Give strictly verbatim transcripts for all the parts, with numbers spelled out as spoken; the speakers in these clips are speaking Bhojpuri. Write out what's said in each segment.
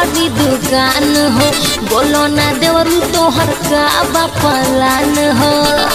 करी दुकान हो। बोलो ना देवरू तोहर का बापलान हो।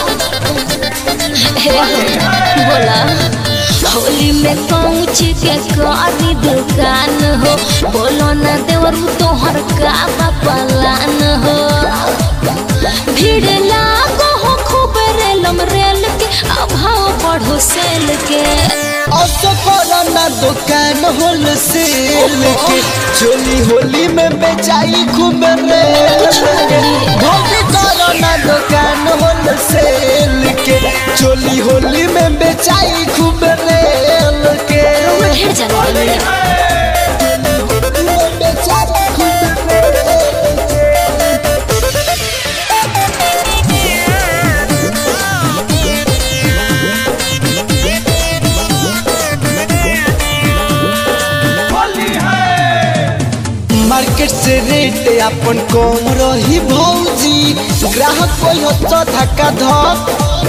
हे बोला होली में पहुँच के करी दुकान हो। बोलो ना देवरू तोहर का बापलान हो। भीड़ लागो हो खूब रेलम रेल के अभाव बढ़ो सेल के। कोरोना दुकान होल सेल के चोली होली में बेचाई खूब रेल के। कोरोना दुकान होल सेल के चोली होली में बेचाई खूब रेल के। ढेर जाने मार्केट से रेट अपन कम रही भौजी, ग्राहक कोई हो धक्का धक।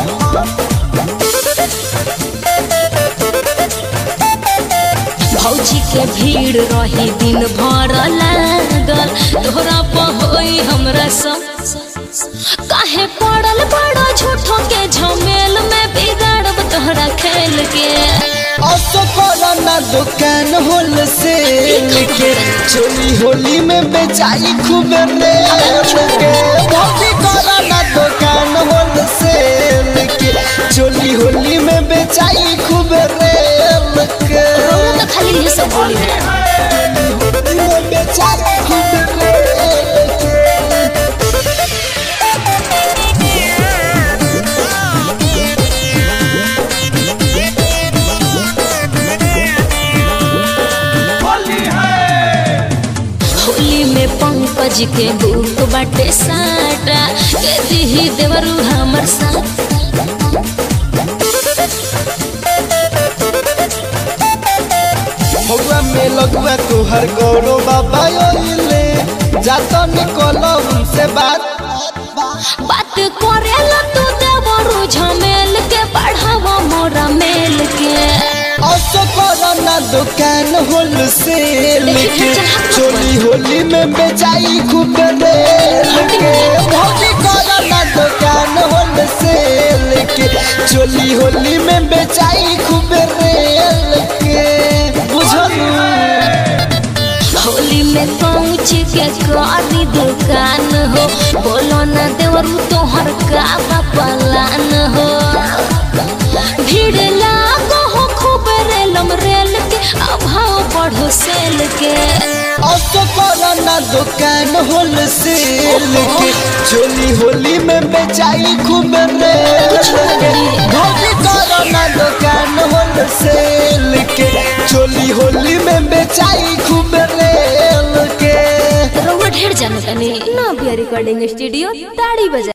भौजी के भीड़ रही दिन भर लागल। तोहरा पहोई हमरा सब काहे पड़ल बड़ा झूठो के झमेल में बिगाड़ब तोहरा खेल के। कोरोना दुकान होल सेल के चोली होली में बेचाई खूब रेल के। कोरोना दुकान होल सेल के चोली होली में बेचाई खूब रेल के। तो खाली ये सब बोली है बेचाई खूब रेल के। पंकज के बुक बाटे साटा के दिही देवरू हमर साथ। हवा में लगवा तुहर गौरव बाबा ओइले जातो निकलो उनसे बात बात करेला तू देवरू झमेल के बढ़ावा मोरा मेल के। कोरोना दुकान होल सेल के चोली होली में बेचाई खूब रेल के। कोरोना दुकान होल सेल के चोली होली में बेचाई खूब रेल के। बुझलू होली में पहुँच के करी दुकान हो। बोलो ना देवरू तोहर का बापलान हो। भीड़ लागो हो खूब रेलम रेल के अभाव बढ़ो सेल के। कोरोना दुकान होल सेल के चोली होली में बेचाई खूब रेल के। कोरोना दुकान होल सेल के चोली होली में बेचाई खूब रेल के। ढेर जाने ना बिया रिकॉर्डिंग स्टूडियो ताड़ी बजा।